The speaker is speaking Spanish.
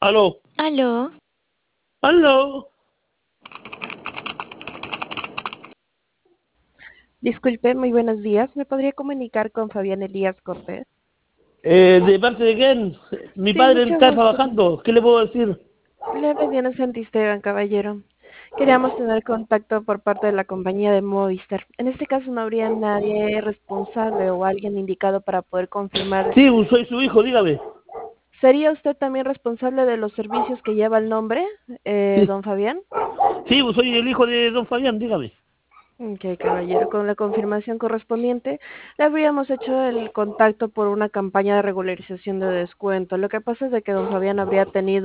Aló, Aló, aló. Disculpe, muy buenos días. ¿Me podría comunicar con Fabián Elías Cortés? ¿De parte de quién? Mi Sí, padre mucho está gusto. trabajando. ¿Qué le puedo decir? Le habla Diana Santisteban, caballero. Queríamos tener contacto por parte de la compañía de Movistar. En este caso no habría nadie responsable o alguien indicado para poder confirmar. Sí, soy su hijo, dígame. ¿Sería usted también responsable de los servicios que lleva el nombre, Sí, don Fabián? sí, soy el hijo de don Fabián, dígame. Ok, caballero, con la confirmación correspondiente, le habríamos hecho el contacto por una campaña de regularización de descuento. Lo que pasa es de que don Fabián habría tenido